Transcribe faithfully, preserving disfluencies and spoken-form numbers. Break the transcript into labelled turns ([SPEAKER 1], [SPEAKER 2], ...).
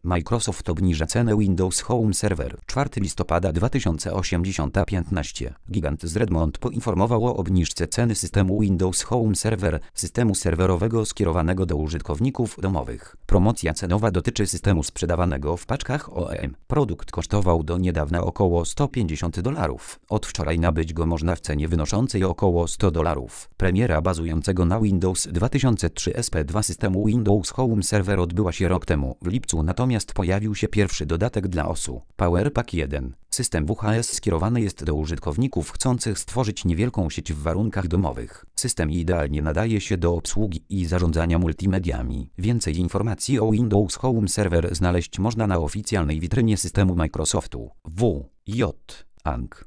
[SPEAKER 1] Microsoft obniża cenę Windows Home Server. czwartego listopada dwa tysiące osiemdziesiąt piętnaście. Gigant z Redmond poinformował o obniżce ceny systemu Windows Home Server, systemu serwerowego skierowanego do użytkowników domowych. Promocja cenowa dotyczy systemu sprzedawanego w paczkach O E M. Produkt kosztował do niedawna około sto pięćdziesiąt dolarów. Od wczoraj nabyć go można w cenie wynoszącej około sto dolarów. Premiera bazującego na Windows dwa tysiące trzy S P dwa systemu Windows Home Server odbyła się rok temu w lipcu, natomiast pojawił się pierwszy dodatek dla O S U. Power Pack jeden. System W H S skierowany jest do użytkowników chcących stworzyć niewielką sieć w warunkach domowych. System idealnie nadaje się do obsługi i zarządzania multimediami. Więcej informacji o Windows Home Server znaleźć można na oficjalnej witrynie systemu Microsoftu. W J A N G